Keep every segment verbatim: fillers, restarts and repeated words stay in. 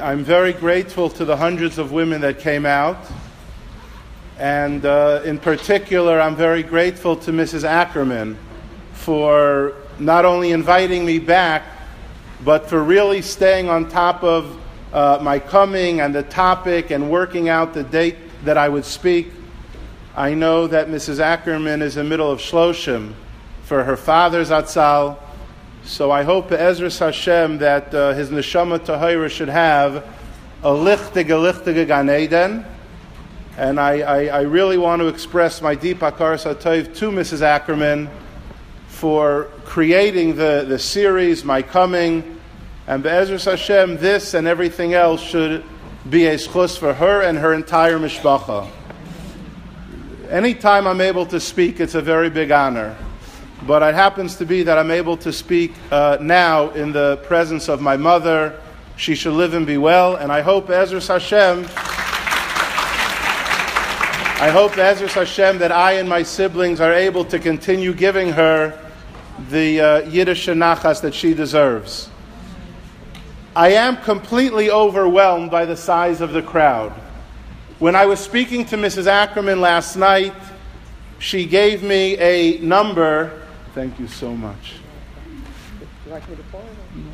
I'm very grateful to the hundreds of women that came out. And uh, in particular, I'm very grateful to Missus Ackerman for not only inviting me back, but for really staying on top of uh, my coming and the topic and working out the date that I would speak. I know that Missus Ackerman is in the middle of Shloshim for her father's Atzal. So I hope, Be'ezras Hashem, that uh, his neshama tahira should have a lichtige, lichtige Gan Eden. And I, I, I really want to express my deep hakaras hatov to Missus Ackerman for creating the, the series, My Coming. And Be'ezras Hashem, this and everything else should be a schus for her and her entire mishpacha. Anytime I'm able to speak, it's a very big honor. But it happens to be that I'm able to speak uh, now in the presence of my mother. She should live and be well. And I hope, Be'ezras Hashem, I hope, Be'ezras Hashem, that I and my siblings are able to continue giving her the uh, Yiddish nachas that she deserves. I am completely overwhelmed by the size of the crowd. When I was speaking to Missus Ackerman last night, she gave me a number. Thank you so much. You like me to pour it?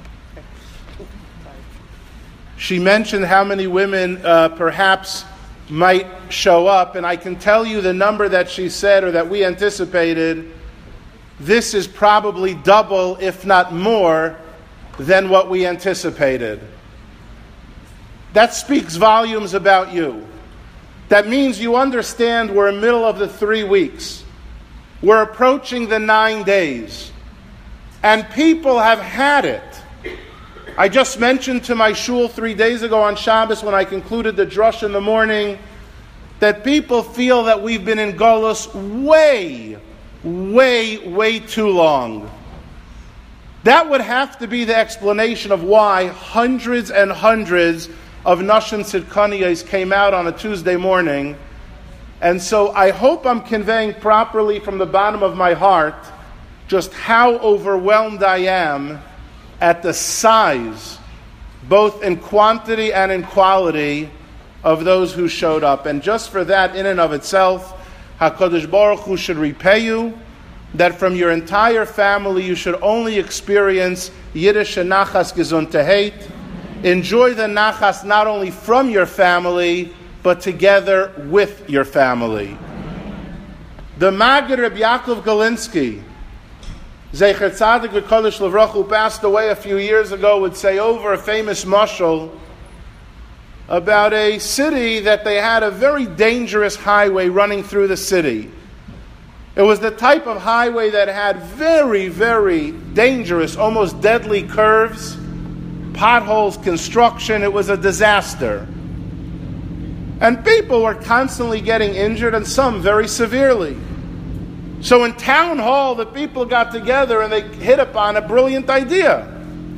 She mentioned how many women uh, perhaps might show up, and I can tell you the number that she said or that we anticipated. This is probably double, if not more, than what we anticipated. That speaks volumes about you. That means you understand we're in the middle of the three weeks. We're approaching the nine days. And people have had it. I just mentioned to my shul three days ago on Shabbos when I concluded the drush in the morning that people feel that we've been in Golus way, way, way too long. That would have to be the explanation of why hundreds and hundreds of Nashim Tzidkaniyos came out on a Tuesday morning. And so I hope I'm conveying properly from the bottom of my heart just how overwhelmed I am at the size, both in quantity and in quality, of those who showed up. And just for that, in and of itself, HaKadosh Baruch Hu should repay you, that from your entire family you should only experience Yiddish and Nachas Gesundheit. Enjoy the Nachas not only from your family, but together with your family. The Maggid Reb Yaakov Galinsky, Zecher Tzadik V'Kodesh Levracha, who passed away a few years ago, would say over a famous mashal about a city that they had a very dangerous highway running through the city. It was the type of highway that had very, very dangerous, almost deadly curves, potholes, construction. It was a disaster. And people were constantly getting injured, and some very severely. So in town hall, the people got together and they hit upon a brilliant idea.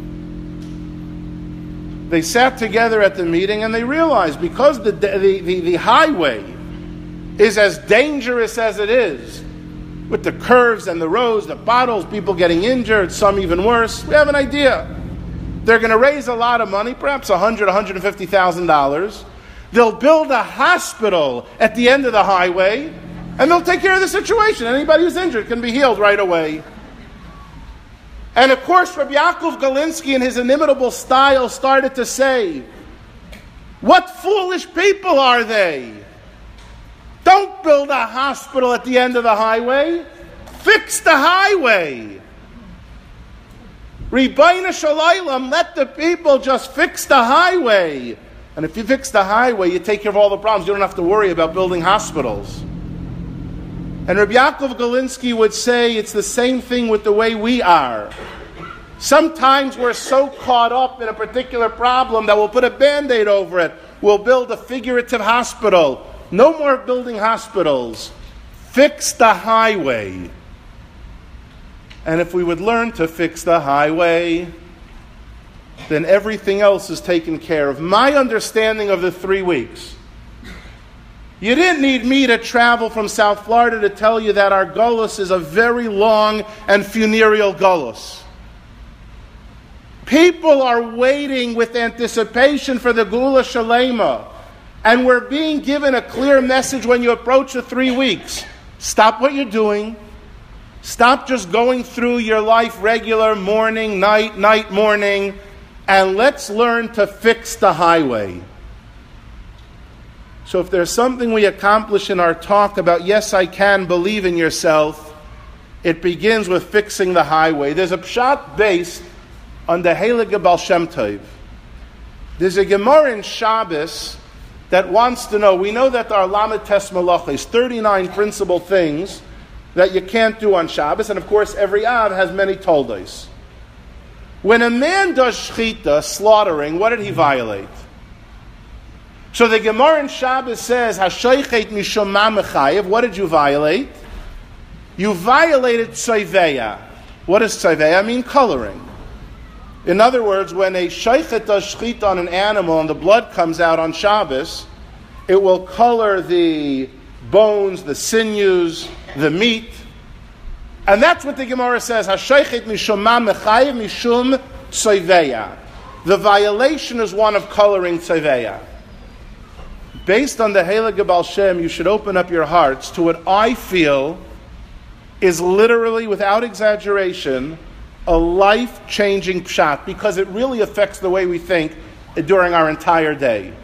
They sat together at the meeting and they realized because the, the, the, the highway is as dangerous as it is, with the curves and the roads, the potholes, people getting injured, some even worse, we have an idea. They're going to raise a lot of money, perhaps one hundred thousand dollars, one hundred fifty thousand dollars. They'll build a hospital at the end of the highway, and they'll take care of the situation. Anybody who's injured can be healed right away. And of course, Rabbi Yaakov Galinsky, in his inimitable style, started to say, what foolish people are they? Don't build a hospital at the end of the highway. Fix the highway. Ribono Shel Olam, let the people just fix the highway. And if you fix the highway, you take care of all the problems. You don't have to worry about building hospitals. And Rabbi Yaakov Galinsky would say it's the same thing with the way we are. Sometimes we're so caught up in a particular problem that we'll put a Band-Aid over it. We'll build a figurative hospital. No more building hospitals. Fix the highway. And if we would learn to fix the highway, then everything else is taken care of. My understanding of the three weeks, you didn't need me to travel from South Florida to tell you that our Golus is a very long and funereal Golus. People are waiting with anticipation for the Geula Shalema. And we're being given a clear message when you approach the three weeks. Stop what you're doing. Stop just going through your life regular, morning, night, night, morning. And let's learn to fix the highway. So if there's something we accomplish in our talk about, yes, I can, believe in yourself, it begins with fixing the highway. There's a pshat based on the Heilige Baal Shem Tov. There's a Gemara in Shabbos that wants to know, we know that there are Lamed Tes Malachos, thirty-nine principal things that you can't do on Shabbos, and of course every Av has many toldos. When a man does shchita, slaughtering, what did he violate? So the Gemara in Shabbos says, Hashoichet mishum ma mechayev, what did you violate? You violated tzayveya. What does tzayveya mean? Coloring. In other words, when a sheichet does shchita on an animal and the blood comes out on Shabbos, it will color the bones, the sinews, the meat. And that's what the Gemara says, Hasheichet mishum ma mechayev mishum tzayveya. The violation is one of coloring tzayveya. Based on the Heilige Baal Shem, you should open up your hearts to what I feel is literally, without exaggeration, a life-changing pshat, because it really affects the way we think during our entire day.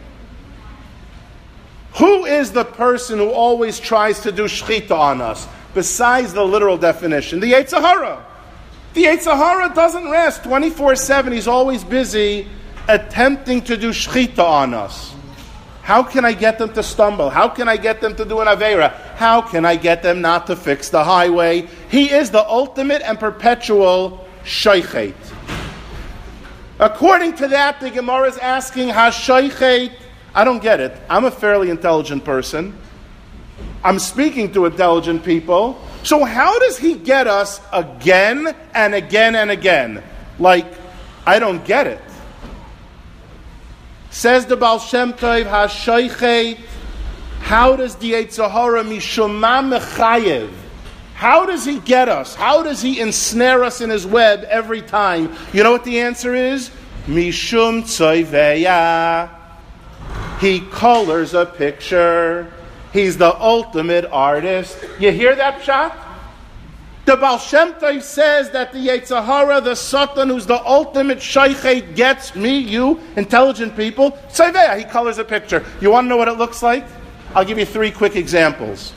Who is the person who always tries to do shchita on us, besides the literal definition? The Yetzer Hara. The Yetzer Hara doesn't rest. twenty-four seven, he's always busy attempting to do shchita on us. How can I get them to stumble? How can I get them to do an Aveira? How can I get them not to fix the highway? He is the ultimate and perpetual Shoichet. According to that, the Gemara is asking, HaShoichet, I don't get it. I'm a fairly intelligent person. I'm speaking to intelligent people. So how does he get us again and again and again? Like, I don't get it. Says the Baal Shem Tov, HaShoichet, how does the Yetzer Hara mishum ma mechayev? How does he get us? How does he ensnare us in his web every time? You know what the answer is? Mishum tzayveya. He colors a picture. He's the ultimate artist. You hear that pshat? The Baal Shem Tov says that the Yetzer Hara, the Satan, who's the ultimate Shoichet, gets me, you, intelligent people. Tzayveya, he colors a picture. You want to know what it looks like? I'll give you three quick examples.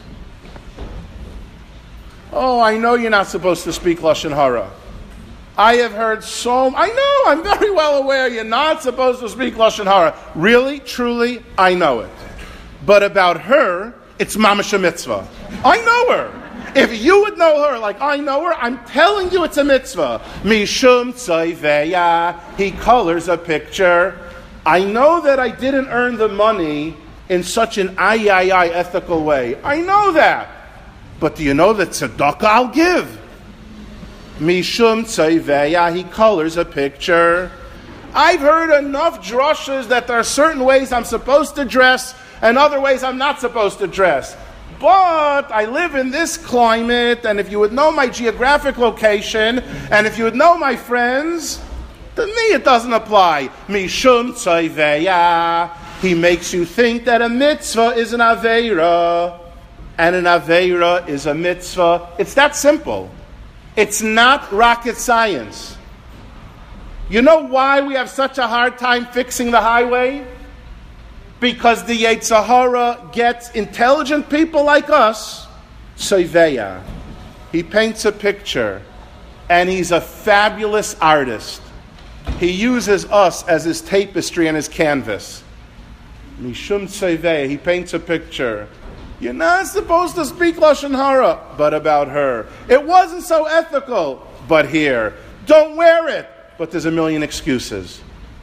Oh, I know you're not supposed to speak Lashon Hara. I have heard so... I know, I'm very well aware you're not supposed to speak Lashon Hara. Really, truly, I know it. But about her, it's mamash a mitzvah. I know her. If you would know her like I know her, I'm telling you it's a mitzvah. Mishum tzayveya. He colors a picture. I know that I didn't earn the money in such an ay ay ay ethical way. I know that. But do you know that tzedakah I'll give? Mishum tzayveya. He colors a picture. I've heard enough drushes that there are certain ways I'm supposed to dress and other ways I'm not supposed to dress. But I live in this climate, and if you would know my geographic location, and if you would know my friends, to me it doesn't apply. Mishum tzayveya. He makes you think that a mitzvah is an aveira, and an aveira is a mitzvah. It's that simple. It's not rocket science. You know why we have such a hard time fixing the highway? Because the Yetzer Hara gets intelligent people like us, tzayveya. He paints a picture, and he's a fabulous artist. He uses us as his tapestry and his canvas. Mishum tzayveya. He paints a picture. You're not supposed to speak Lashon Hara, but about her. It wasn't so ethical, but here. Don't wear it, but there's a million excuses.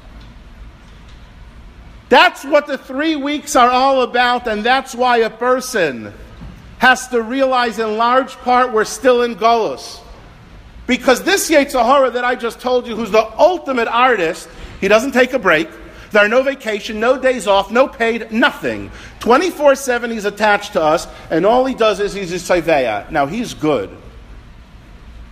That's what the three weeks are all about, and that's why a person has to realize in large part we're still in Golus. Because this Yetzer Hara that I just told you, who's the ultimate artist, he doesn't take a break. There are no vacation, no days off, no paid, nothing. twenty-four seven he's attached to us, and all he does is he's a tzayveya. Now he's good.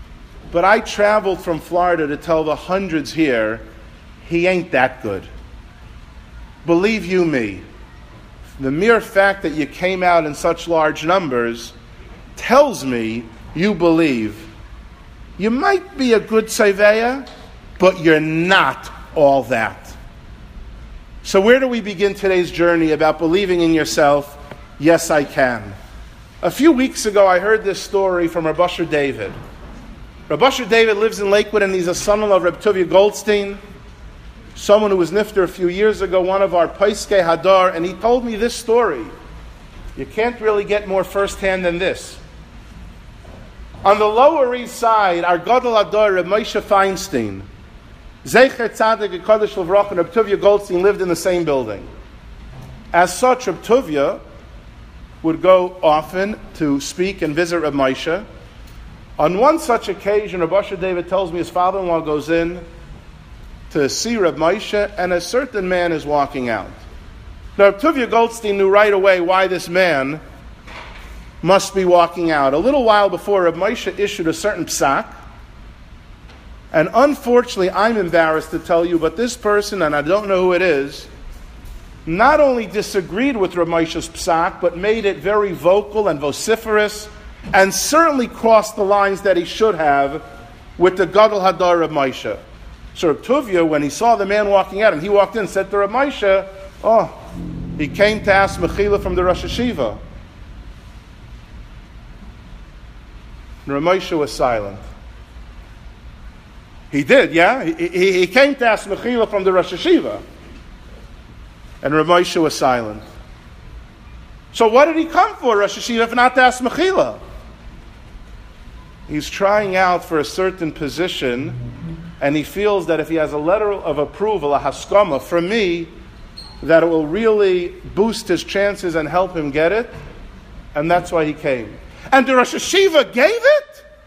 but I traveled from Florida to tell the hundreds here, he ain't that good. Believe you me, the mere fact that you came out in such large numbers tells me you believe. You might be a good Tzeveya, but you're not all that. So where do we begin today's journey about believing in yourself? Yes, I can. A few weeks ago, I heard this story from Rav Asher David. Rav Asher David lives in Lakewood, and he's a son-in-law of Reb Tuvia Goldstein, someone who was nifter a few years ago, one of our Paiskei Hadar, and he told me this story. You can't really get more firsthand than this. On the Lower East Side, our Gadol Hadar, Reb Moshe Feinstein, Zecher Tzadik Kodesh Levrach, and Reb Tuvia Goldstein lived in the same building. As such, Reb Tuvia would go often to speak and visit Reb Moshe. On one such occasion, Reb Asher David tells me his father-in-law goes in to see Reb Moshe, and a certain man is walking out. Now, Reb Tuvia Goldstein knew right away why this man must be walking out. A little while before, Reb Moshe issued a certain psak, and unfortunately, I'm embarrassed to tell you, but this person, and I don't know who it is, not only disagreed with Reb Moshe's psak, but made it very vocal and vociferous, and certainly crossed the lines that he should have with the Gadol Hadar Reb Moshe. So Reb Tuvia, when he saw the man walking out, and he walked in, said to Reb Moshe, oh, he came to ask Mechila from the Rosh Hashiva. And Reb Moshe was silent. He did, yeah? He, he, he came to ask Mechila from the Rosh Hashiva. And Reb Moshe was silent. So what did he come for, Rosh Hashiva, if not to ask Mechila? He's trying out for a certain position, and he feels that if he has a letter of approval, a haskama, from me, that it will really boost his chances and help him get it. And that's why he came. And the Rosh Hashiva gave it?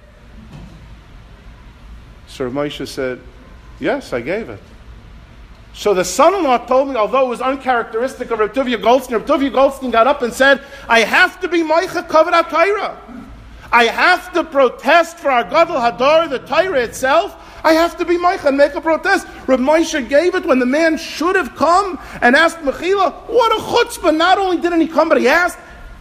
So Moshe said, yes, I gave it. So the son-in-law told me, although it was uncharacteristic of Reb Tuvia Goldstein, Reb Tuvia Goldstein got up and said, I have to be Moicha Kavod HaTorah. I have to protest for our Gadol Hadar, the Torah itself. I have to be Moicha and make a protest. Reb Moshe gave it when the man should have come and asked Mechila. What a chutzpah. Not only didn't he come, but he asked.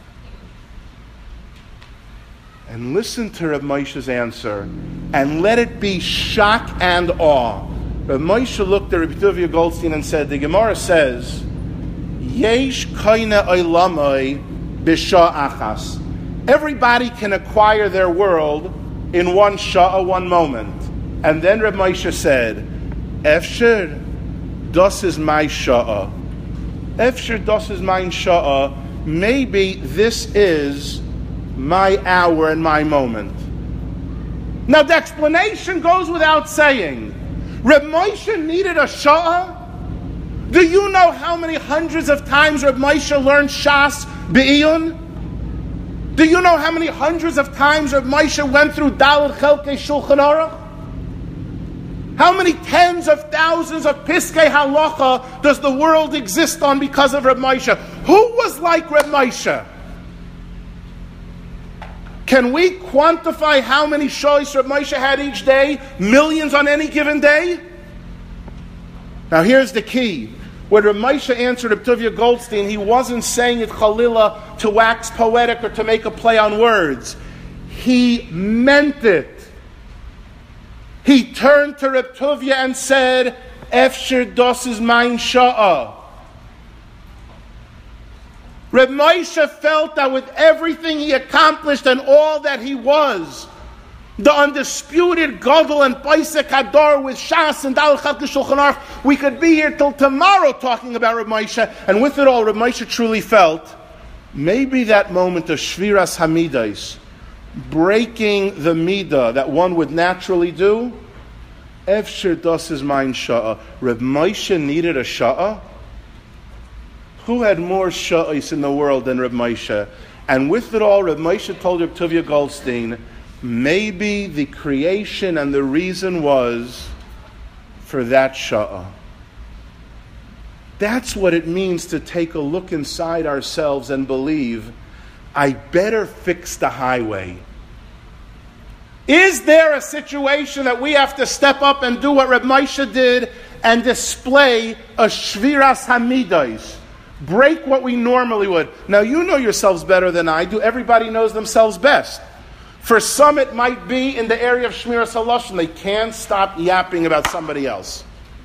And listen to Reb Moshe's answer, and let it be shock and awe. Reb Moshe looked at Reb Tuvia Goldstein and said, the Gemara says, Yesh koine olamai b'sha achas. Everybody can acquire their world in one sha'ah, one moment. And then Reb Moshe said, Efsher, das is my sha'ah. Efsher, das is mein sha'ah. Maybe this is my hour and my moment. Now the explanation goes without saying. Reb Moshe needed a sha'ah. Do you know how many hundreds of times Reb Moshe learned Shas Be'iyun? Do you know how many hundreds of times Reb Moshe went through Daled Chelkei Shulchan Aruch? How many tens of thousands of Piskei Halacha does the world exist on because of Reb Moshe? Who was like Reb Moshe? Can we quantify how many shoyos Reb Moshe had each day? Millions on any given day? Now here's the key. When Reb Moshe answered Reb Tuvia Goldstein, he wasn't saying it chalila to wax poetic or to make a play on words. He meant it. He turned to Reb Tuvia and said, Efsher das is mein sha'ah. Reb Moshe felt that with everything he accomplished and all that he was, the undisputed Gadol and Paisek Hadar with Shas and Dal Chalkei Shulchan Aruch, we could be here till tomorrow talking about Reb Moshe. And with it all, Reb Moshe truly felt maybe that moment of Shviras Hamidais, breaking the midah that one would naturally do. Efsher das is mein sha'ah. Reb Moshe needed a sha'ah. Who had more sha'is in the world than Reb Moshe? And with it all, Reb Moshe told Reb Tuvia Goldstein, maybe the creation and the reason was for that sha'ah. That's what it means to take a look inside ourselves and believe, I better fix the highway. Is there a situation that we have to step up and do what Reb Moshe did and display a shviras hamidos? Break what we normally would. Now, you know yourselves better than I do. Everybody knows themselves best. For some, it might be in the area of shmiras halashon. They can't stop yapping about somebody else.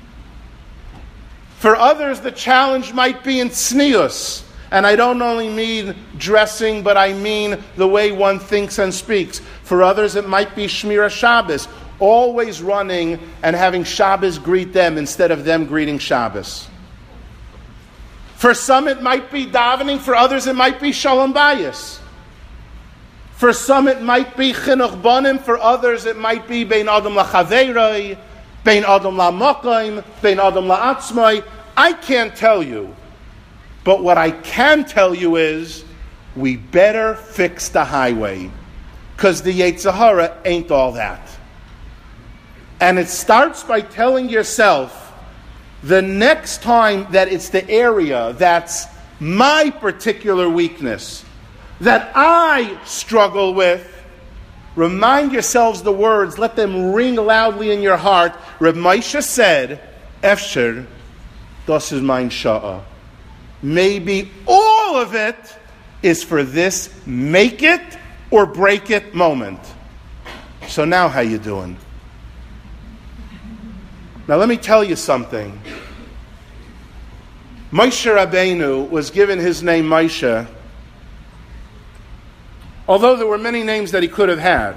For others, the challenge might be in tznius. And I don't only mean dressing, but I mean the way one thinks and speaks. For others, it might be shmira Shabbos. Always running and having Shabbos greet them instead of them greeting Shabbos. For some, it might be davening. For others, it might be shalom bayis. For some, it might be chinuch banim. For others, it might be bein adam lachaveiroi, bein adam lamakayim, bein adam la'atzmai. I can't tell you. But what I can tell you is, we better fix the highway. Because the Yetzer Hara ain't all that. And it starts by telling yourself, the next time that it's the area that's my particular weakness, that I struggle with, remind yourselves the words, let them ring loudly in your heart. Reb Moshe said, Efsher, das is mein sha'a. Maybe all of it is for this make it or break it moment. So now how you doing? Now let me tell you something. Moshe Rabbeinu was given his name Moshe, although there were many names that he could have had.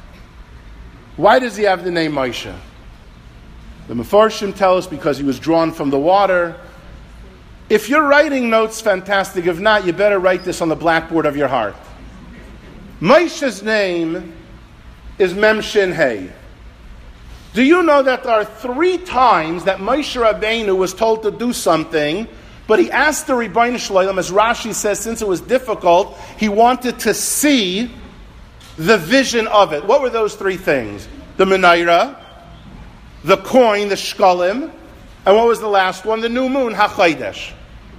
Why does he have the name Moshe? The Mefarshim tell us because he was drawn from the water. If you're writing notes, fantastic. If not, you better write this on the blackboard of your heart. Moshe's name is Mem Shin Hey. Do you know that there are three times that Moshe Rabbeinu was told to do something, but he asked the Ribbono Shel Olam, as Rashi says, since it was difficult, he wanted to see the vision of it. What were those three things? The menorah, the coin, the shkalim, and what was the last one? The new moon, HaChodesh.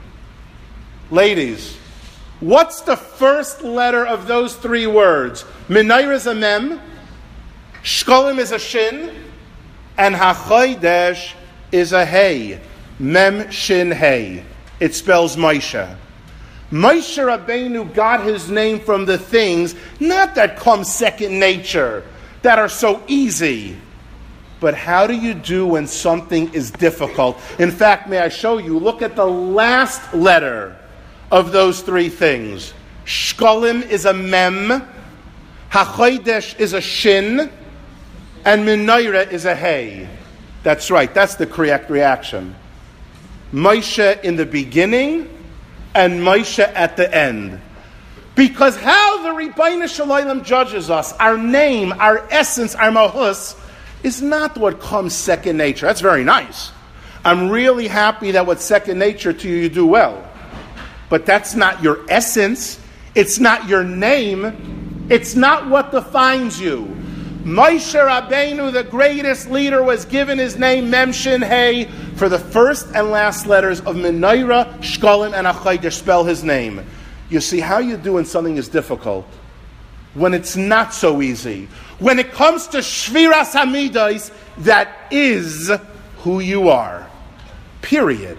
Ladies, what's the first letter of those three words? Menorah is a mem, shkalim is a shin, and HaChodesh is a hey. Mem shin hey. It spells Moshe. Moshe Rabbeinu got his name from the things, not that come second nature, that are so easy. But how do you do when something is difficult? In fact, may I show you? Look at the last letter of those three things. Shkalim is a mem, HaChodesh is a shin, and menorah is a hey. That's right, that's the correct reaction. Moshe in the beginning and Moshe at the end. Because how the Ribbono Shel Olam judges us, our name, our essence, our mahus, is not what comes second nature. That's very nice. I'm really happy that what's second nature to you, you do well. But that's not your essence. It's not your name. It's not what defines you. Moshe Rabbeinu, the greatest leader, was given his name Mem Shin Hey for the first and last letters of menorah, shkalim, and HaChodesh spell his name. You see how you do when something is difficult, when it's not so easy. When it comes to shviras hamidos, that is who you are. Period.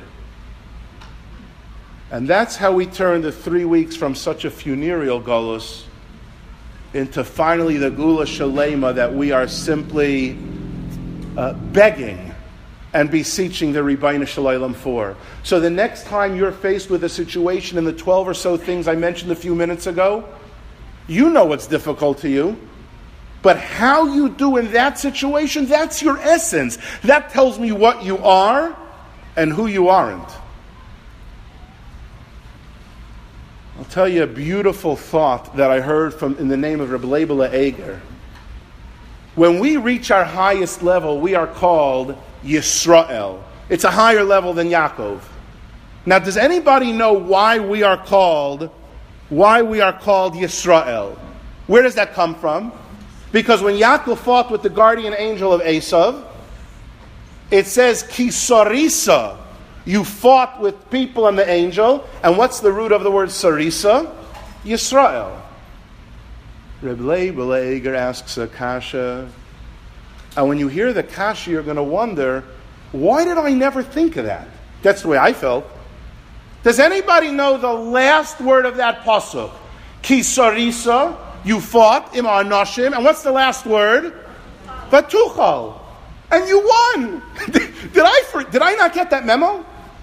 And that's how we turn the three weeks from such a funereal galus into finally the Gula Shalema that we are simply uh, begging and beseeching the Ribbono Shel Olam for. So the next time you're faced with a situation in the twelve or so things I mentioned a few minutes ago, you know what's difficult to you. But how you do in that situation, that's your essence. That tells me what you are and who you aren't. I'll tell you a beautiful thought that I heard from in the name of Reb Leibele Eger. When we reach our highest level, we are called Yisrael. It's a higher level than Yaakov. Now, does anybody know why we are called, why we are called Yisrael? Where does that come from? Because when Yaakov fought with the guardian angel of Esav, it says Kisarisa. You fought with people and the angel. And what's the root of the word Sarisa? Yisrael. Reb Leibel Eger asks a kasha, and when you hear the kasha, you're going to wonder, why did I never think of that? That's the way I felt. Does anybody know the last word of that pasuk? Ki sarisa, you fought, im anoshim, and what's the last word? Vatuchal. And you won. did, I, did I not get that memo?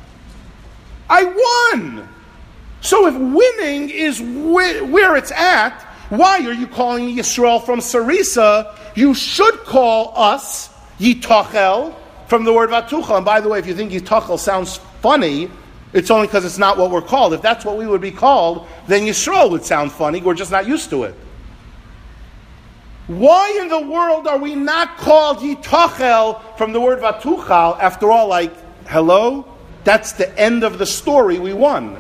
I won. So if winning is wh- where it's at, why are you calling Yisrael from Sarisa? You should call us Yitachel from the word Vatuchal. And by the way, if you think Yitachel sounds funny, it's only because it's not what we're called. If that's what we would be called, then Yisrael would sound funny. We're just not used to it. Why in the world are we not called Yitachel from the word Vatuchal? After all, like, hello? That's the end of the story. We won.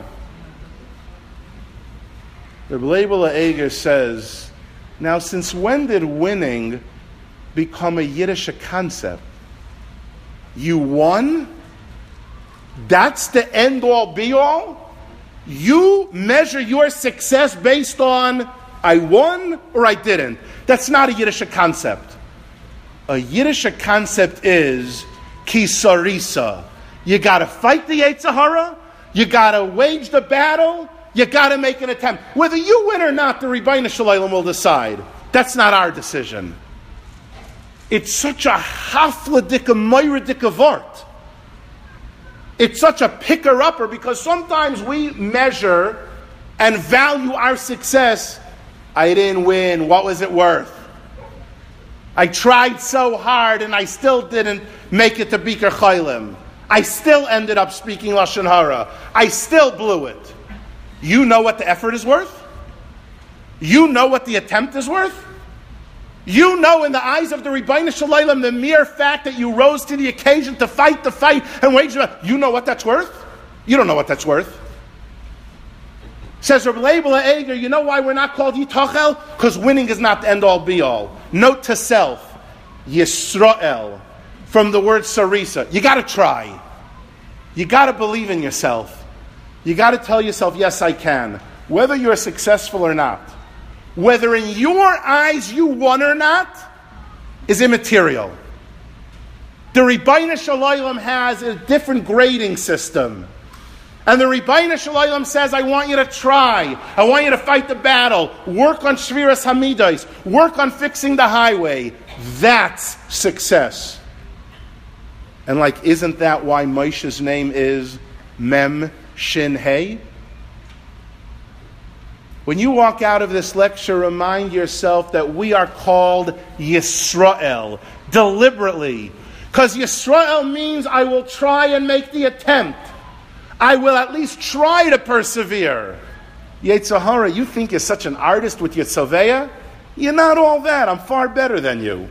Reb Leibel Eger says, now since when did winning become a Yiddish concept? You won? That's the end-all, be-all? You measure your success based on I won or I didn't. That's not a Yiddish concept. A Yiddish concept is ki sarisa. You got to fight the Yetzer Hara. You got to wage the battle. You got to make an attempt. Whether you win or not, the Rebbeinu Shalom will decide. That's not our decision. It's such a hafladika, moiradika vart. It's such a picker-upper because sometimes we measure and value our success. I didn't win. What was it worth? I tried so hard and I still didn't make it to Biker Chaylim. I still ended up speaking Lashon Hara. I still blew it. You know what the effort is worth? You know what the attempt is worth? You know in the eyes of the Rebbeinu Shalom, the mere fact that you rose to the occasion to fight the fight and wage the battle, you know what that's worth? You don't know what that's worth. Says Reb Leibel Eger, you know why we're not called Yitachel? Because winning is not the end-all, be-all. Note to self, Yisrael, from the word Sarisa. You got to try. You got to believe in yourself. You got to tell yourself, yes, I can. Whether you're successful or not. Whether in your eyes you won or not is immaterial. The Rebbeinu Shalom has a different grading system. And the Rebbeinu Shalom says, I want you to try. I want you to fight the battle. Work on Shviras Hamidos. Work on fixing the highway. That's success. And like, isn't that why Moshe's name is Mem Shin Hey? When you walk out of this lecture, remind yourself that we are called Yisrael, deliberately. Because Yisrael means I will try and make the attempt. I will at least try to persevere. Yetzer Hara, you think you're such an artist with your Tzoveya? You're not all that. I'm far better than you.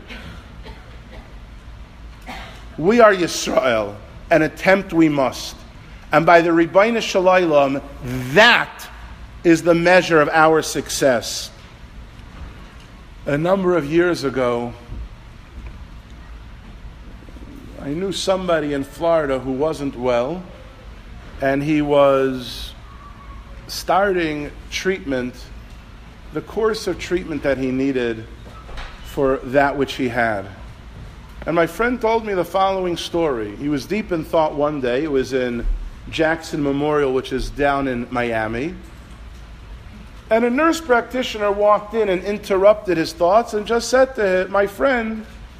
We are Yisrael. An attempt we must. And by the Rebbeinu Shalom, that is the measure of our success. A number of years ago, I knew somebody in Florida who wasn't well, and he was starting treatment, the course of treatment that he needed for that which he had. And my friend told me the following story. He was deep in thought one day. It was in Jackson Memorial, which is down in Miami. And a nurse practitioner walked in and interrupted his thoughts and just said to him, my friend,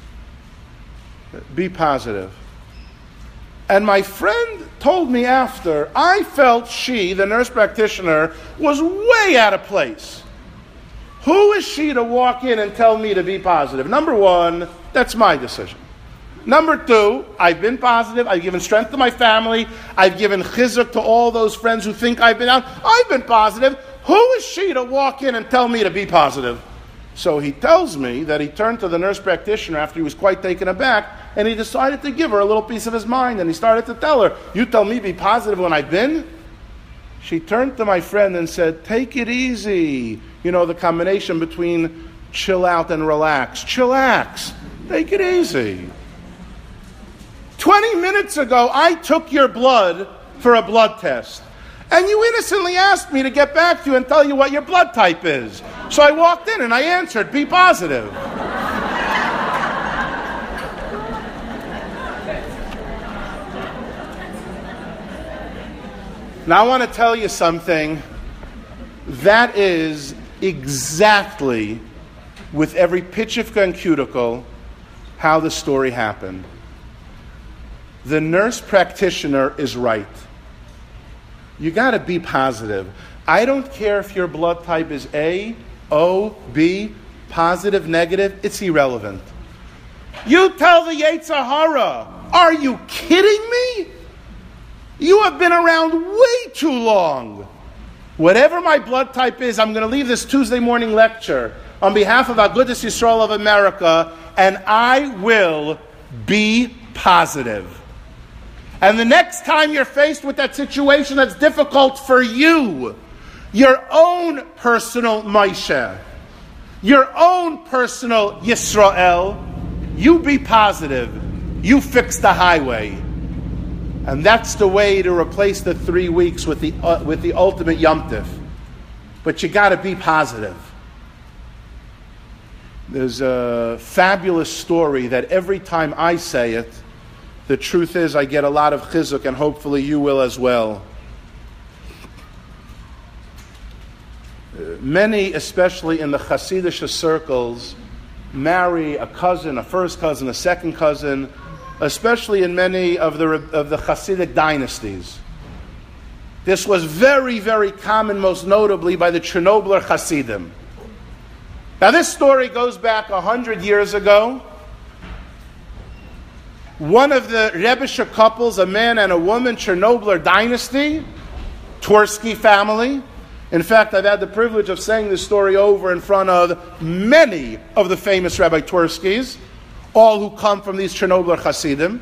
be positive. And my friend told me after, I felt she, the nurse practitioner, was way out of place. Who is she to walk in and tell me to be positive? Number one, that's my decision. Number two, I've been positive. I've given strength to my family. I've given chizuk to all those friends who think I've been out. I've been positive. Who is she to walk in and tell me to be positive? So he tells me that he turned to the nurse practitioner after he was quite taken aback, and he decided to give her a little piece of his mind, and he started to tell her, you tell me be positive when I've been? She turned to my friend and said, take it easy. You know, the combination between chill out and relax. Chillax. Take it easy. Twenty minutes ago, I took your blood for a blood test. And you innocently asked me to get back to you and tell you what your blood type is. So I walked in and I answered, be positive. Now I want to tell you something. That is exactly, with every pitchivka and cuticle, how the story happened. The nurse practitioner is right. You got to be positive. I don't care if your blood type is A, O, B, positive, negative, it's irrelevant. You tell the Yetzer Hara, are you kidding me? You have been around way too long. Whatever my blood type is, I'm going to leave this Tuesday morning lecture on behalf of Agudas Yisrael of America, and I will be positive. And the next time you're faced with that situation that's difficult for you, your own personal Moshe, your own personal Yisrael, you be positive. You fix the highway. And that's the way to replace the three weeks with the uh, with the ultimate Yom Tif. But you got to be positive. There's a fabulous story that every time I say it, the truth is I get a lot of chizuk, and hopefully you will as well. Uh, many, especially in the Hasidic circles, marry a cousin, a first cousin, a second cousin, especially in many of the of the Hasidic dynasties. This was very, very common, most notably by the Chernobyl Hasidim. Now this story goes back a hundred years ago. One of the Rebbeisha couples, a man and a woman, Chernobyl dynasty, Tversky family. In fact, I've had the privilege of saying this story over in front of many of the famous Rabbi Tverskys, all who come from these Chernobyl Hasidim.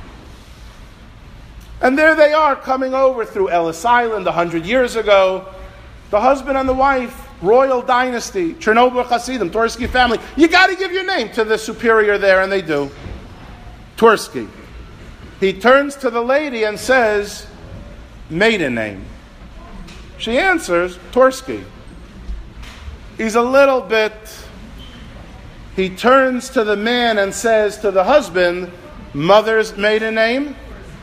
And there they are coming over through Ellis Island a hundred years ago. The husband and the wife, royal dynasty, Chernobyl Hasidim, Tversky family. You got to give your name to the superior there, and they do. Tversky. He turns to the lady and says, maiden name. She answers, Tversky. He's a little bit... He turns to the man and says to the husband, mother's maiden name?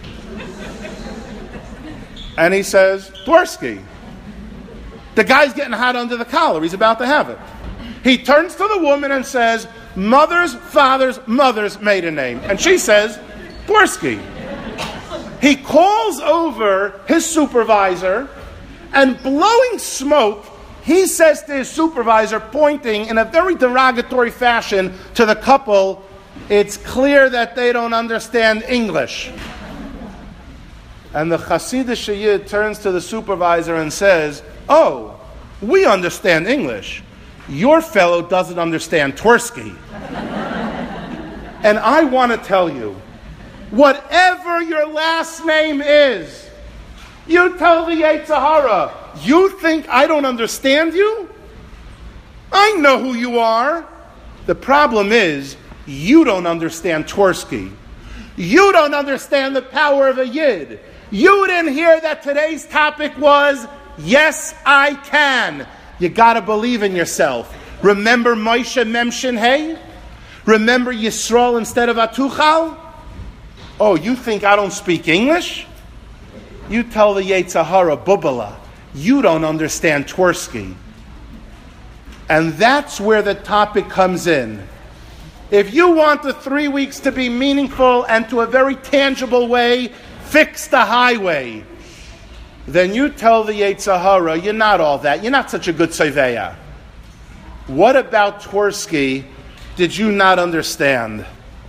And he says, Tversky. The guy's getting hot under the collar. He's about to have it. He turns to the woman and says, mother's, father's, mother's maiden name. And she says, Tversky. He calls over his supervisor, and blowing smoke, he says to his supervisor, pointing in a very derogatory fashion to the couple, it's clear that they don't understand English. And the Hasidic Yid turns to the supervisor and says, oh, we understand English. Your fellow doesn't understand Tversky. And I want to tell you, whatever your last name is, you tell the Yetzer Hara, you think I don't understand you? I know who you are. The problem is, you don't understand Tversky. You don't understand the power of a Yid. You didn't hear that today's topic was, yes, I can. You got to believe in yourself. Remember Moshe Mem Shin Hey? Remember Yisrael instead of Atuchal? Oh, you think I don't speak English? You tell the Yetzer Hara, Bubala, you don't understand Tversky. And that's where the topic comes in. If you want the three weeks to be meaningful and to a very tangible way, fix the highway, then you tell the Yetzer Hara, you're not all that. You're not such a good Seveya. What about Tversky did you not understand?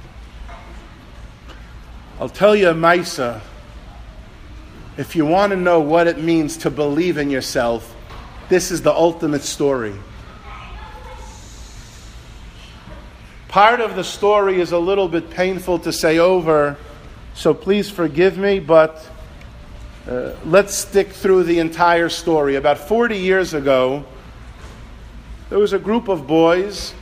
I'll tell you a Maisa. If you want to know what it means to believe in yourself, this is the ultimate story. Part of the story is a little bit painful to say over, so please forgive me, but uh, let's stick through the entire story. About forty years ago, there was a group of boys.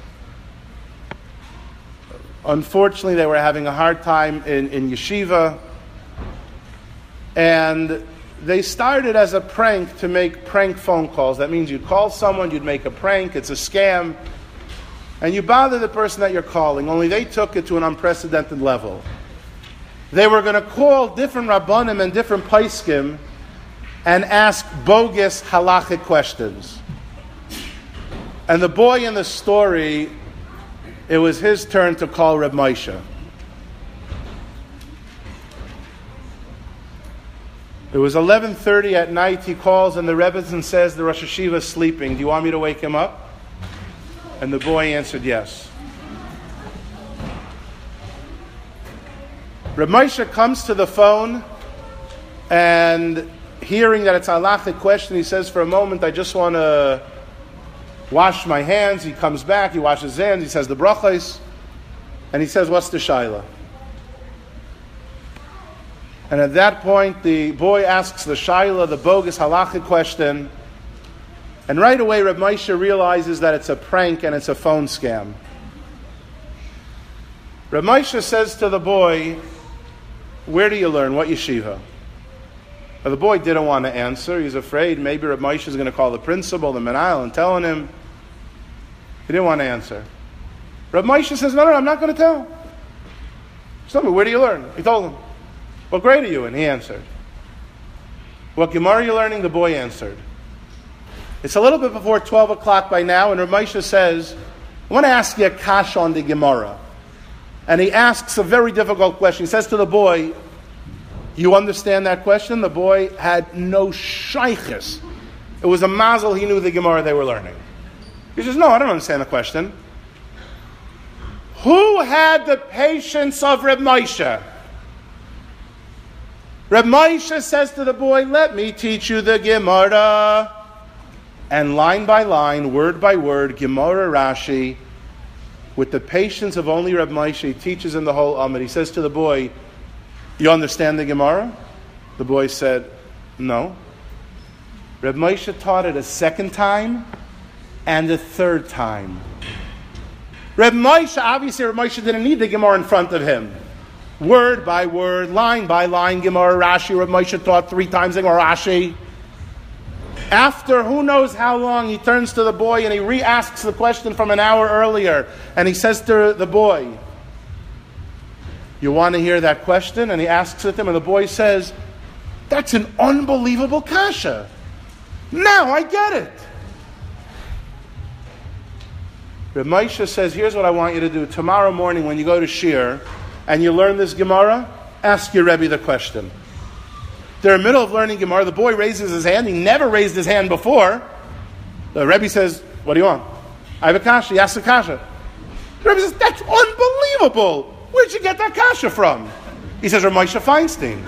Unfortunately, they were having a hard time in, in yeshiva, and they started as a prank to make prank phone calls. That means you'd call someone, you'd make a prank, it's a scam, and you bother the person that you're calling, only they took it to an unprecedented level. They were going to call different Rabbanim and different Paiskim and ask bogus halachic questions. And the boy in the story, it was his turn to call Reb Moshe. It was eleven thirty at night. He calls and the Rebbe says the Rosh Hashiva is sleeping. Do you want me to wake him up? And the boy answered yes. Reb Moshe comes to the phone and hearing that it's a halachic question, he says, for a moment, I just want to wash my hands. He comes back, he washes his hands, he says the brachos, and he says, what's the shaila? And at that point, the boy asks the shaila, the bogus halachic question, and right away Reb Moshe realizes that it's a prank and it's a phone scam. Reb Moshe says to the boy, where do you learn? What yeshiva? Well, the boy didn't want to answer. He's afraid maybe Reb Moshe is going to call the principal, the menahel, and telling him. He didn't want to answer. Reb Moshe says, no, no, I'm not going to tell. Just tell me, where do you learn? He told him. What grade are you in? He answered. What Gemara are you learning? The boy answered. It's a little bit before twelve o'clock by now, and Reb Moshe says, I want to ask you a kasha on the Gemara. And he asks a very difficult question. He says to the boy, you understand that question? The boy had no shaykhis. It was a mazel he knew the Gemara they were learning. He says, no, I don't understand the question. Who had the patience of Reb Moshe? Reb Moshe says to the boy, let me teach you the Gemara. And line by line, word by word, Gemara Rashi, with the patience of only Reb Moshe, he teaches in the whole Amud. He says to the boy, you understand the Gemara? The boy said, no. Reb Moshe taught it a second time and a third time. Reb Moshe, obviously Reb Moshe didn't need the Gemara in front of him. Word by word, line by line, Gemara Rashi. Reb Moshe taught three times the Gemara Rashi. After who knows how long, he turns to the boy and he re-asks the question from an hour earlier. And he says to the boy, you want to hear that question? And he asks it to him, and the boy says, that's an unbelievable kasha. Now I get it. Reb Moshe says, here's what I want you to do. Tomorrow morning when you go to Shir and you learn this Gemara, ask your Rebbe the question. They're in the middle of learning Gemara. The boy raises his hand. He never raised his hand before. The Rebbe says, what do you want? I have a kasha. He asks a kasha. The Rebbe says, that's unbelievable. Where'd you get that kasha from? He says, Reb Moshe Feinstein.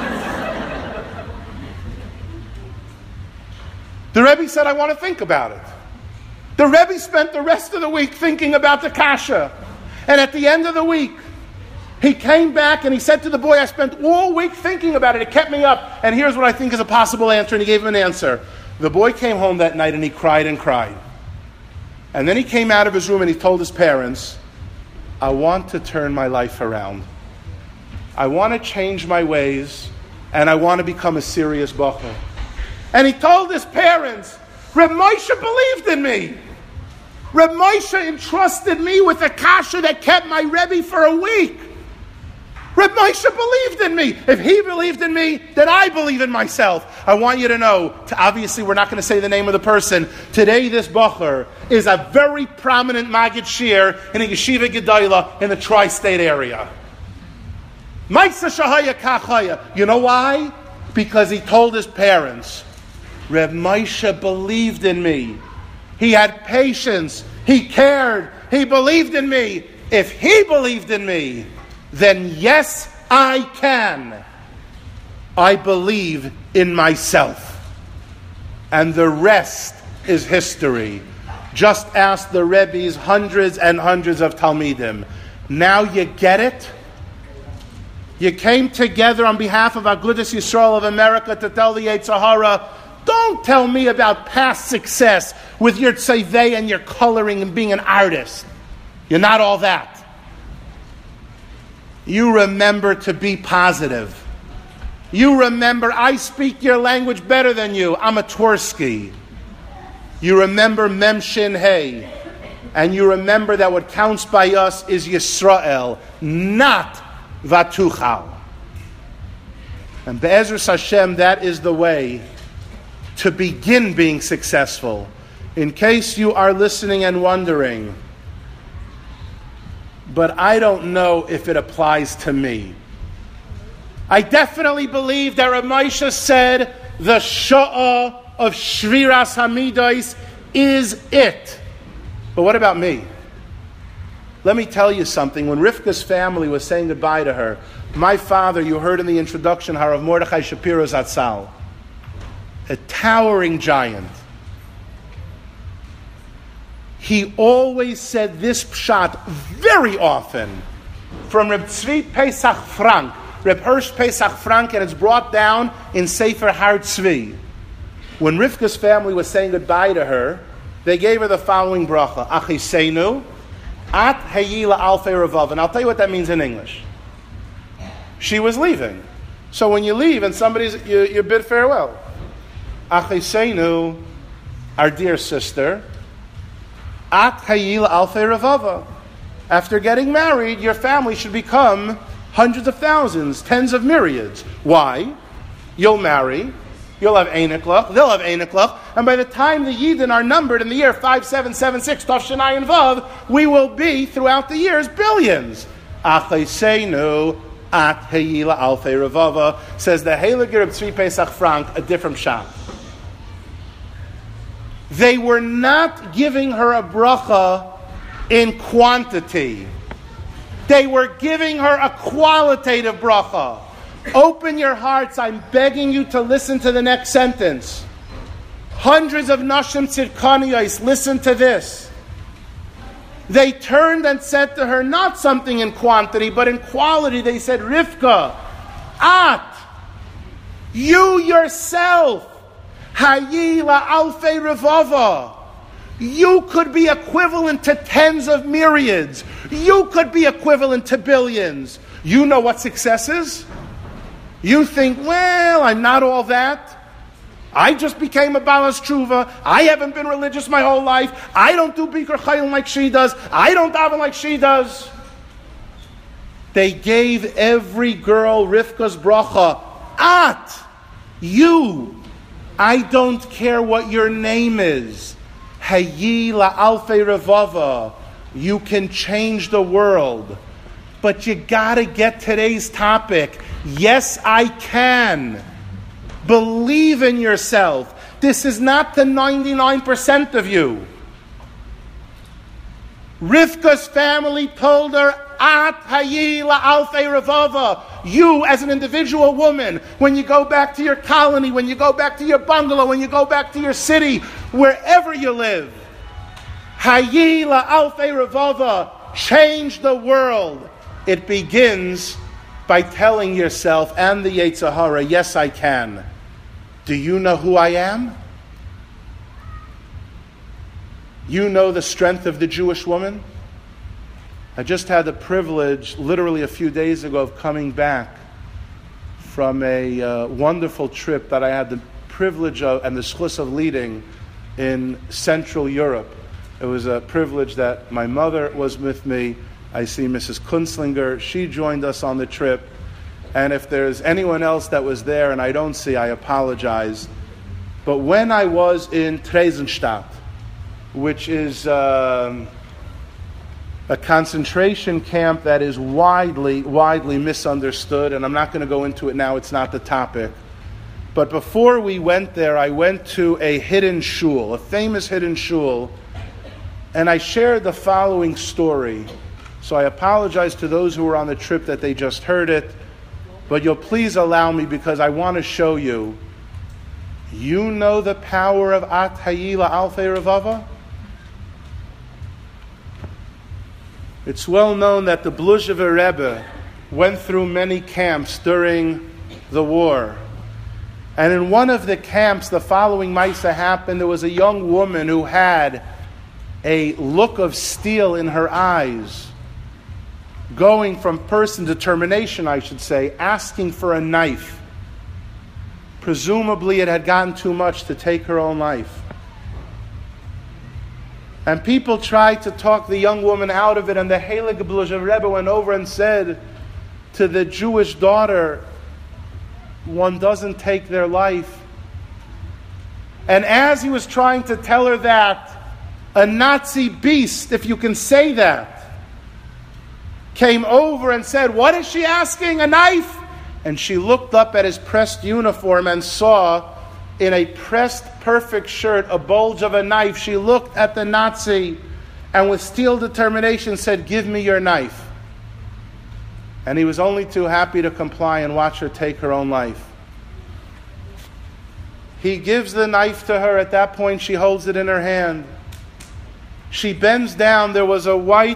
The Rebbe said, I want to think about it. The Rebbe spent the rest of the week thinking about the kasha. And at the end of the week, he came back and he said to the boy, I spent all week thinking about it. It kept me up. And here's what I think is a possible answer. And he gave him an answer. The boy came home that night and he cried and cried. And then he came out of his room and he told his parents, I want to turn my life around. I want to change my ways and I want to become a serious bacher. And he told his parents, Reb Moshe believed in me. Reb Moshe entrusted me with a kasha that kept my Rebbe for a week. Reb Moshe believed in me. If he believed in me, then I believe in myself. I want you to know, to, obviously we're not going to say the name of the person. Today this bacher is a very prominent Maggid Shir in a yeshiva gedolah in the tri-state area. Ma'aseh shahaya kachaya. You know why? Because he told his parents, Reb Moshe believed in me. He had patience. He cared. He believed in me. If he believed in me, then yes, I can. I believe in myself. And the rest is history. Just ask the Rebbe's hundreds and hundreds of Talmidim. Now you get it? You came together on behalf of Agudas Yisrael of America to tell the Yetzer Hara, don't tell me about past success with your tzevei and your coloring and being an artist. You're not all that. You remember to be positive. You remember, I speak your language better than you. I'm a Tversky. You remember Mem Shin Hey. And you remember that what counts by us is Yisrael, not Vatuchal. And Be'ezras Hashem, that is the way to begin being successful. In case you are listening and wondering, but I don't know if it applies to me. I definitely believe that Rav Moshe said the Sha'ah of Shviras Hamidos is it. But what about me? Let me tell you something. When Rivka's family was saying goodbye to her, my father, you heard in the introduction, Harav Mordechai Shapiro Zatzal, a towering giant. He always said this pshat very often from Reb Tzvi Pesach Frank, Reb Hirsch Pesach Frank, and it's brought down in Sefer Har Tzvi. When Rivka's family was saying goodbye to her, they gave her the following bracha: Achiseinu, at hayila alfei revav. And I'll tell you what that means in English. She was leaving. So when you leave and somebody's, you, you bid farewell. Achiseinu, our dear sister, at hayila alfei revav. After getting married, your family should become hundreds of thousands, tens of myriads. Why? You'll marry. You'll have Einiklach, they'll have Einiklach, and by the time the Yidden are numbered in the year five seven seven six, Tavshanai and Vav, we will be, throughout the years, billions. Achiseinu at Hayila Alfei Revava, says the Heilige Reb Tzvi Pesach Frank, a different shot. They were not giving her a bracha in quantity. They were giving her a qualitative bracha. Open your hearts, I'm begging you to listen to the next sentence. Hundreds of Nashim Tzidkaniyos, listen to this. They turned and said to her, not something in quantity, but in quality. They said, Rivka, at, you yourself, Hayila Alfei Revava, you could be equivalent to tens of myriads. You could be equivalent to billions. You know what success is? You think, well, I'm not all that. I just became a Balas Tshuva. I haven't been religious my whole life. I don't do Bikur Chayil like she does. I don't daven like she does. They gave every girl Rivka's bracha. At, you. I don't care what your name is. Hayi la alfei revava. You can change the world. But you gotta get today's topic. Yes, I can. Believe in yourself. This is not the ninety-nine percent of you. Rivka's family told her, At hayila alfei revava. You, as an individual woman, when you go back to your colony, when you go back to your bungalow, when you go back to your city, wherever you live, hayila alfei revava, change the world. It begins by telling yourself and the Yetzer Hara, yes, I can. Do you know who I am? You know the strength of the Jewish woman? I just had the privilege, literally a few days ago, of coming back from a uh, wonderful trip that I had the privilege of and the schus of leading in Central Europe. It was a privilege that my mother was with me. I see Missus Kunstlinger. She joined us on the trip. And if there's anyone else that was there and I don't see, I apologize. But when I was in Theresienstadt, which is um, a concentration camp that is widely, widely misunderstood, and I'm not going to go into it now, it's not the topic. But before we went there, I went to a hidden shul, a famous hidden shul, and I shared the following story. So I apologize to those who were on the trip that they just heard it, but you'll please allow me because I want to show you. You know the power of At Hayila Alfei Revava? It's well known that the Bluzhever Rebbe went through many camps during the war. And in one of the camps, the following Maisa happened. There was a young woman who had a look of steel in her eyes, going from person determination, I should say, asking for a knife. Presumably it had gotten too much to take her own life. And people tried to talk the young woman out of it, and the Heilige Bluzha Rebbe went over and said to the Jewish daughter, one doesn't take their life. And as he was trying to tell her that, a Nazi beast, if you can say that, came over and said, what is she asking, a knife? And she looked up at his pressed uniform and saw in a pressed perfect shirt a bulge of a knife. She looked at the Nazi and with steel determination said, give me your knife. And he was only too happy to comply and watch her take her own life. He gives the knife to her. At that point, she holds it in her hand. She bends down. There was a white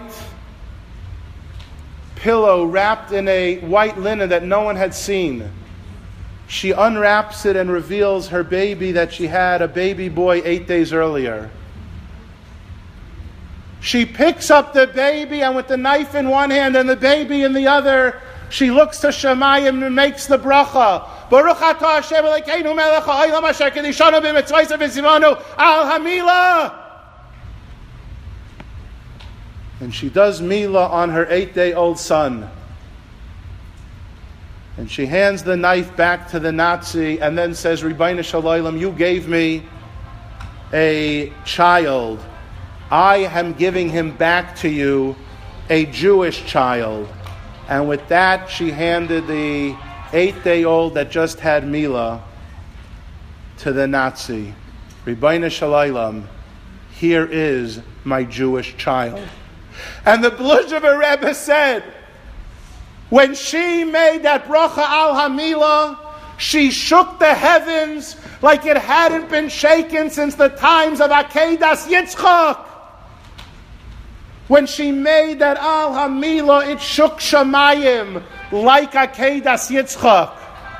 pillow wrapped in a white linen that no one had seen. She unwraps it and reveals her baby that she had, a baby boy eight days earlier. She picks up the baby, and with the knife in one hand and the baby in the other, she looks to Shemayim and makes the bracha. Baruch atah Hashem Elokeinu melech ha'olam asher kedishanu b'mitzvaysav v'tzivanu al hamila. And she does Mila on her eight-day-old son. And she hands the knife back to the Nazi and then says, Ribono Shel Olam, you gave me a child. I am giving him back to you, a Jewish child. And with that, she handed the eight-day-old that just had Mila to the Nazi. Ribono Shel Olam, here is my Jewish child. And the Bluzha Rebbe said, when she made that bracha al hamila, she shook the heavens like it hadn't been shaken since the times of Akedas Yitzchak. When she made that al hamila, it shook Shemayim like Akedas Yitzchak.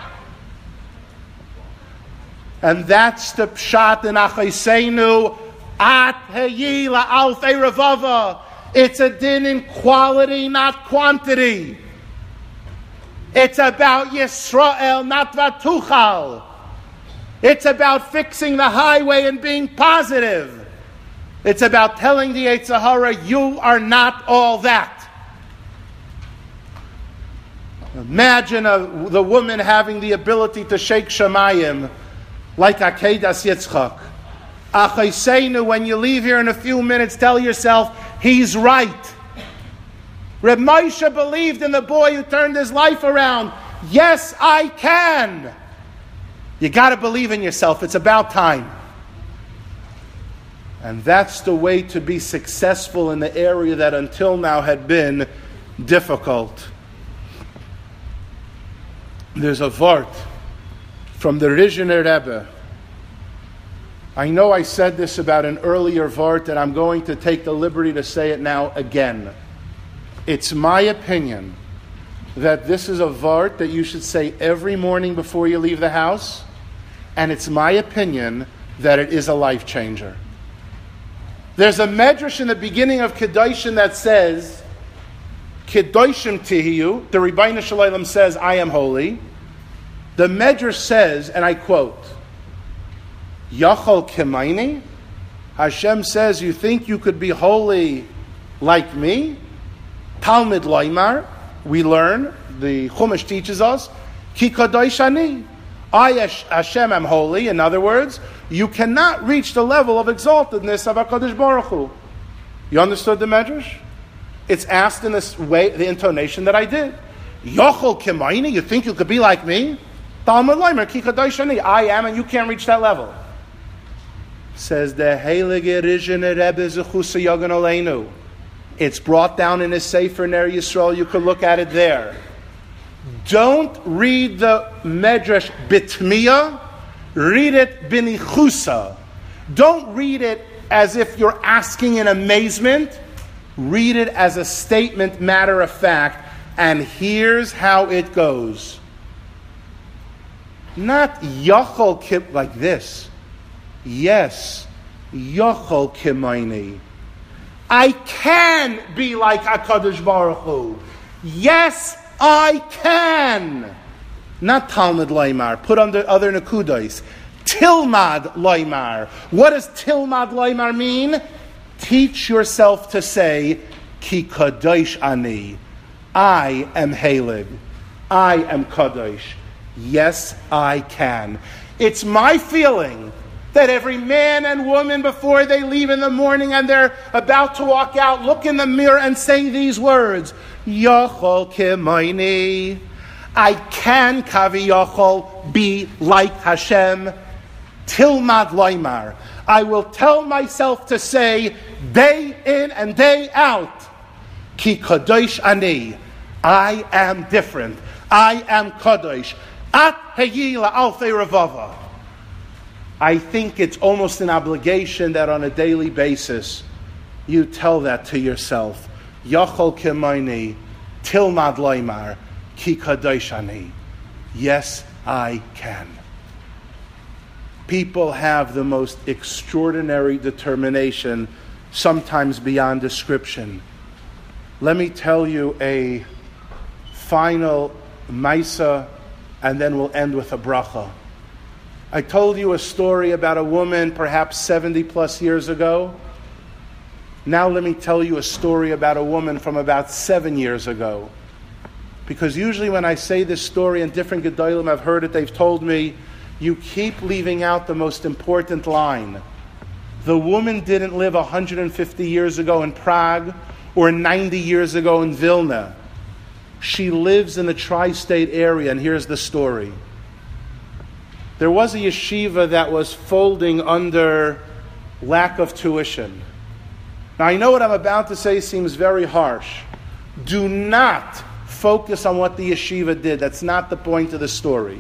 And that's the pshat in Achaseinu, at heyi la'alfei revava. It's a din in quality, not quantity. It's about Yisrael, not Vatuchal. It's about fixing the highway and being positive. It's about telling the Yetzer Hara, you are not all that. Imagine a, the woman having the ability to shake Shemayim like Akedas Yitzchak. Achaseinu, when you leave here in a few minutes, tell yourself, he's right. Reb Moshe believed in the boy who turned his life around. Yes, I can. You got to believe in yourself. It's about time. And that's the way to be successful in the area that until now had been difficult. There's a vart from the Rizhiner Rebbe. I know I said this about an earlier vart, and I'm going to take the liberty to say it now again. It's my opinion that this is a vart that you should say every morning before you leave the house, and it's my opinion that it is a life changer. There's a medrash in the beginning of Kedoshim that says, Kedoshim Tihiyu, the Ribono Shel Olam says, I am holy. The medrash says, and I quote, Yachol Kemaini? Hashem says, you think you could be holy like me? Talmud Loimar, we learn, the Chumash teaches us, Ki Kadosh Ani. I, Hashem, am holy. In other words, you cannot reach the level of exaltedness of HaKadosh Baruch Hu. You understood the medrash? It's asked in this way, the intonation that I did. Yachol Kemaini, you think you could be like me? Talmud Loimar, Ki Kadosh Ani. I am, and you can't reach that level. Says the Heilige Rizhiner Rebbe Zechusa Yogan Aleinu. It's brought down in his Sefer Ner Yisrael. You can look at it there. Don't read the Medrash Bitmiya. Read it Binichusa. Don't read it as if you're asking in amazement. Read it as a statement, matter of fact. And here's how it goes. Not Yachol Kip like this. Yes, Yachol Kemaini. I can be like HaKadosh Baruch Hu. Yes, I can. Not Talmud Loimar. Put under other Nekudos. Tilmad Loimar. What does Tilmad Loimar mean? Teach yourself to say, Ki Kadosh Ani. I am Haled. I am Kadosh. Yes, I can. It's my feeling that every man and woman, before they leave in the morning and they're about to walk out, look in the mirror and say these words, Yochol Kimoini. I can, Kaviyachol, be like Hashem. Tilmad Loimar. I will tell myself to say, day in and day out, Ki Kadosh Ani. I am different. I am Kadosh. At Heyila Alfei Ravava. I think it's almost an obligation that on a daily basis you tell that to yourself. Yachol Kimoini, Tilmad Loimar, Ki Kadosh Ani. Yes, I can. People have the most extraordinary determination, sometimes beyond description. Let me tell you a final maisa, and then we'll end with a bracha. I told you a story about a woman perhaps seventy plus years ago. Now let me tell you a story about a woman from about seven years ago. Because usually when I say this story in different Gedolim, I've heard it, they've told me, you keep leaving out the most important line. The woman didn't live one hundred fifty years ago in Prague or ninety years ago in Vilna. She lives in the tri-state area, and here's the story. There was a yeshiva that was folding under lack of tuition. Now I know what I'm about to say seems very harsh. Do not focus on what the yeshiva did. That's not the point of the story.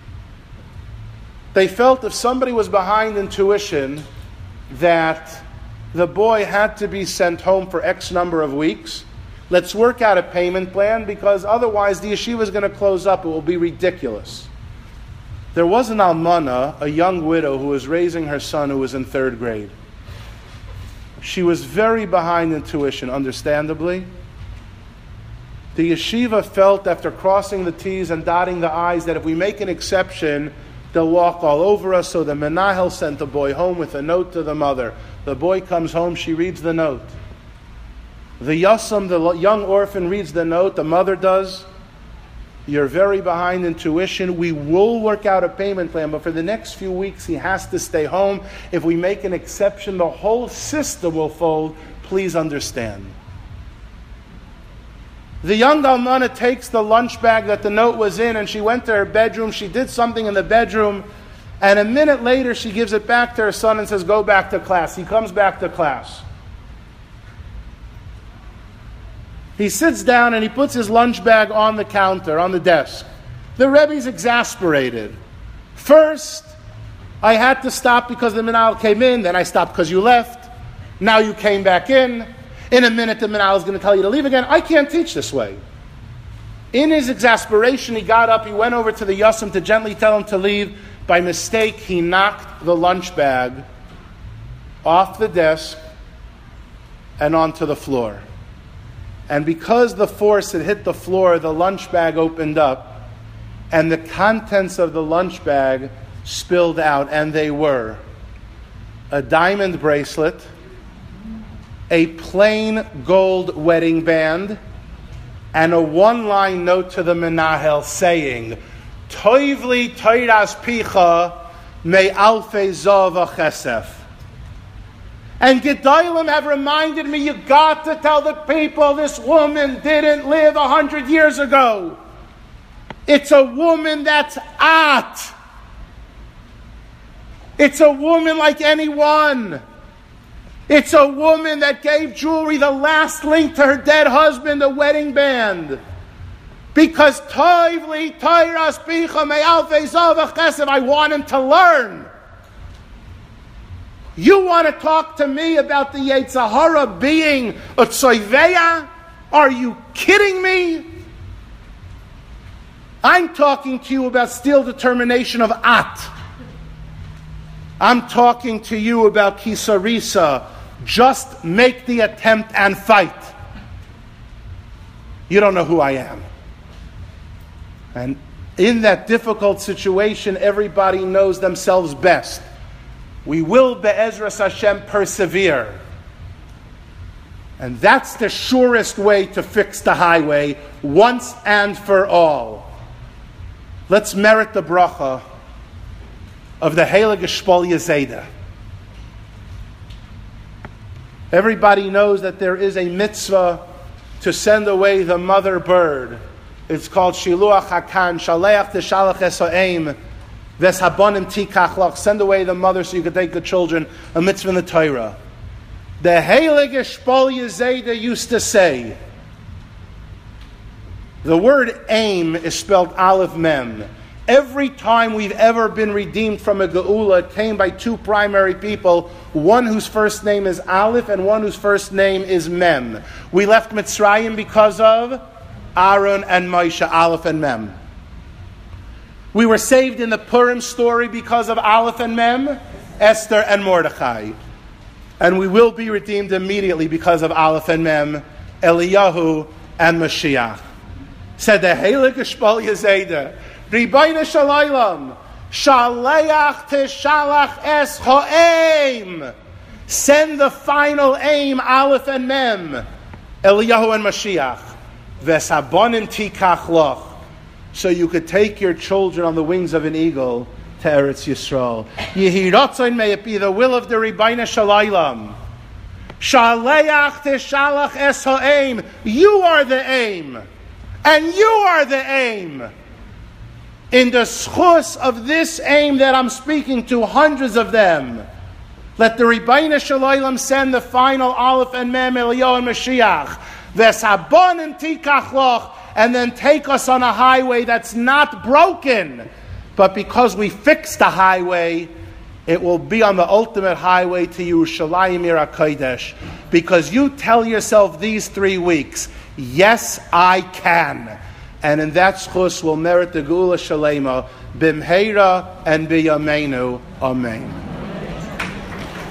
They felt if somebody was behind in tuition, that the boy had to be sent home for X number of weeks. Let's work out a payment plan, because otherwise the yeshiva is going to close up. It will be ridiculous. There was an almana, a young widow, who was raising her son who was in third grade. She was very behind in tuition, understandably. The yeshiva felt, after crossing the T's and dotting the I's, that if we make an exception, they'll walk all over us. So the menahel sent the boy home with a note to the mother. The boy comes home, she reads the note. The yasam, the young orphan, reads the note, the mother does. You're very behind in tuition. We will work out a payment plan, but for the next few weeks he has to stay home. If we make an exception, the whole system will fold. Please understand. The young almana takes the lunch bag that the note was in, and she went to her bedroom. She did something in the bedroom, and a minute later she gives it back to her son and says, go back to class. He comes back to class. He sits down and he puts his lunch bag on the counter, on the desk. The Rebbe's exasperated. First, I had to stop because the menahel came in. Then I stopped because you left. Now you came back in. In a minute, the menahel is going to tell you to leave again. I can't teach this way. In his exasperation, he got up. He went over to the yasam to gently tell him to leave. By mistake, he knocked the lunch bag off the desk and onto the floor. And because the force had hit the floor, the lunch bag opened up, and the contents of the lunch bag spilled out, and they were a diamond bracelet, a plain gold wedding band, and a one-line note to the menahel saying, Toivli toiras picha me alfei zova chesef. And Gedolim have reminded me, you got to tell the people this woman didn't live a hundred years ago. It's a woman that's at. It's a woman like anyone. It's a woman that gave jewelry, the last link to her dead husband, a wedding band. Because Toivli Toiras Picha Me Alfei Zova Chesed, I want him to learn. You want to talk to me about the Yetzer Hara being a tzoiveya? Are you kidding me? I'm talking to you about still determination of at. I'm talking to you about kisarisa. Just make the attempt and fight. You don't know who I am. And In that difficult situation, everybody knows themselves best. We will, be'ezras Hashem, persevere. And that's the surest way to fix the highway, once and for all. Let's merit the bracha of the Heilige Shpolia Zayda. Everybody knows that there is a mitzvah to send away the mother bird. It's called Shiluach HaKan, Shaleach Teshalach Es Ha'em, Ves Habonim Tikach Lach. Send away the mother so you can take the children, a mitzvah in the Torah. The Heilige Shpolia Zayda used to say, the word aim is spelled Aleph Mem. Every time we've ever been redeemed from a geula, it came by two primary people, one whose first name is Aleph and one whose first name is Mem. We left Mitzrayim because of Aaron and Moshe, Aleph and Mem. We were saved in the Purim story because of Aleph and Mem, Esther and Mordechai. And we will be redeemed immediately because of Aleph and Mem, Eliyahu and Mashiach. Said the Heilige Shpolia Zayda, Ribono Shel Olam, Shaleach Teshalach Es Ha'em. Send the final aim, Aleph and Mem, Eliyahu and Mashiach. Ves Habonim Tikach Lach. So you could take your children on the wings of an eagle to Eretz Yisrael. Yehi Ratzon, may it be the will of the Ribono Shel Olam. Shaleach Teshalach Es Ha'em. You are the aim. And you are the aim. In the schus of this aim that I'm speaking to, hundreds of them, let the Ribono Shel Olam send the final Aleph and Mem, Eliyahu and Mashiach, Ves Habonim Tikach Lach, and then take us on a highway that's not broken, but because we fixed the highway, it will be on the ultimate highway to Yerushalayim Ir HaKodesh. Because you tell yourself these three weeks, yes, I can. And in that schus will merit the Geula Shalema, Bimheira and Biyameinu. Amen.